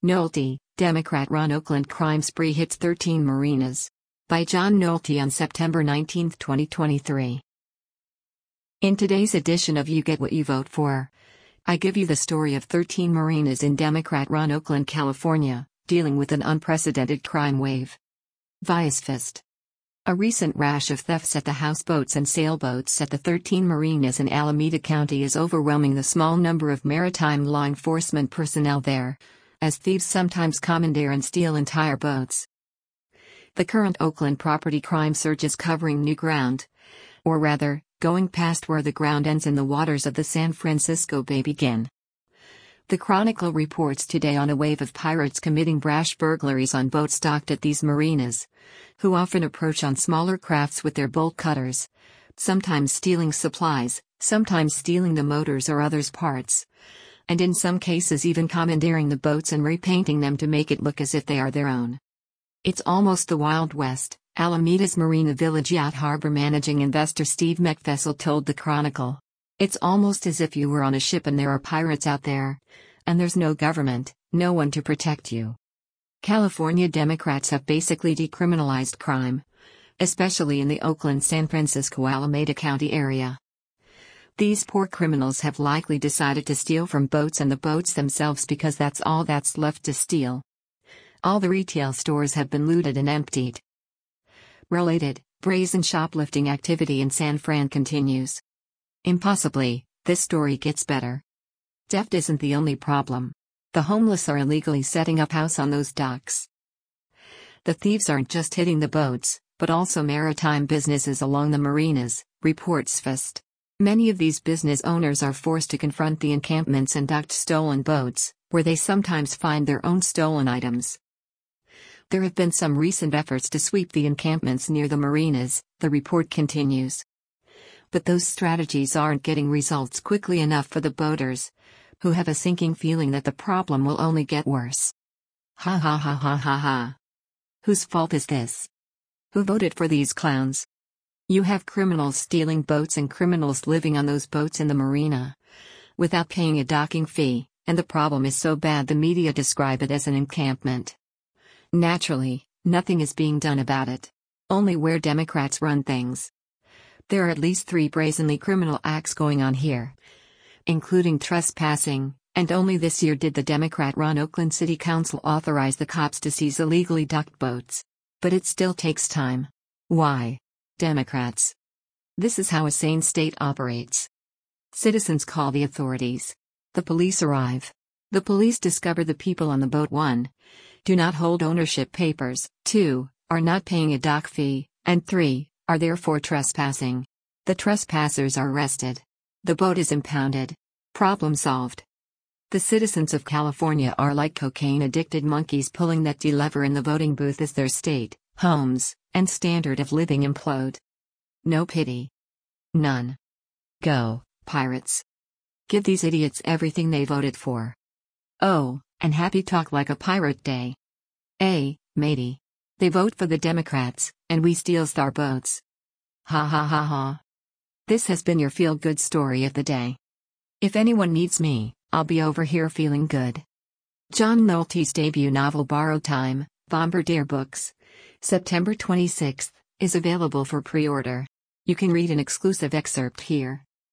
Nolte, Democrat-run Oakland crime spree hits 13 marinas. By John Nolte on September 19, 2023. In today's edition of You Get What You Vote For, I give you the story of 13 marinas in Democrat-run Oakland, California, dealing with an unprecedented crime wave. Viacefist. A recent rash of thefts at the houseboats and sailboats at the 13 marinas in Alameda County is overwhelming the small number of maritime law enforcement personnel there, as thieves sometimes commandeer and steal entire boats. The current Oakland property crime surge is covering new ground, or rather, going past where the ground ends and the waters of the San Francisco Bay begin. The Chronicle reports today on a wave of pirates committing brash burglaries on boats docked at these marinas, who often approach on smaller crafts with their bolt cutters, sometimes stealing supplies, sometimes stealing the motors or others' parts, and in some cases even commandeering the boats and repainting them to make it look as if they are their own. It's almost the Wild West, Alameda's Marina Village Yacht Harbor managing investor Steve McFessel told the Chronicle. It's almost as if you were on a ship and there are pirates out there, and there's no government, no one to protect you. California Democrats have basically decriminalized crime, especially in the Oakland, San Francisco, Alameda County area. These poor criminals have likely decided to steal from boats and the boats themselves because that's all that's left to steal. All the retail stores have been looted and emptied. Related, brazen shoplifting activity in San Fran continues. Impossibly, this story gets better. Theft isn't the only problem. The homeless are illegally setting up house on those docks. The thieves aren't just hitting the boats, but also maritime businesses along the marinas, reports Fist. Many of these business owners are forced to confront the encampments and docked stolen boats, where they sometimes find their own stolen items. There have been some recent efforts to sweep the encampments near the marinas, the report continues. But those strategies aren't getting results quickly enough for the boaters, who have a sinking feeling that the problem will only get worse. Ha ha ha ha ha ha. Whose fault is this? Who voted for these clowns? You have criminals stealing boats and criminals living on those boats in the marina, without paying a docking fee, and the problem is so bad the media describe it as an encampment. Naturally, nothing is being done about it. Only where Democrats run things. There are at least 3 brazenly criminal acts going on here, including trespassing, and only this year did the Democrat-run Oakland City Council authorize the cops to seize illegally docked boats. But it still takes time. Why? Democrats. This is how a sane state operates. Citizens call the authorities. The police arrive. The police discover the people on the boat 1. Do not hold ownership papers, 2. Are not paying a dock fee, and 3. Are therefore trespassing. The trespassers are arrested. The boat is impounded. Problem solved. The citizens of California are like cocaine-addicted monkeys pulling that lever in the voting booth as their state, homes, and standard of living implode. No pity. None. Go, pirates. Give these idiots everything they voted for. Oh, and happy Talk Like a Pirate Day. Matey. They vote for the Democrats, and we steals their boats. Ha ha ha ha. This has been your feel-good story of the day. If anyone needs me, I'll be over here feeling good. John Nolte's debut novel Borrowed Time, Bombardier Books, September 26, is available for pre-order. You can read an exclusive excerpt here.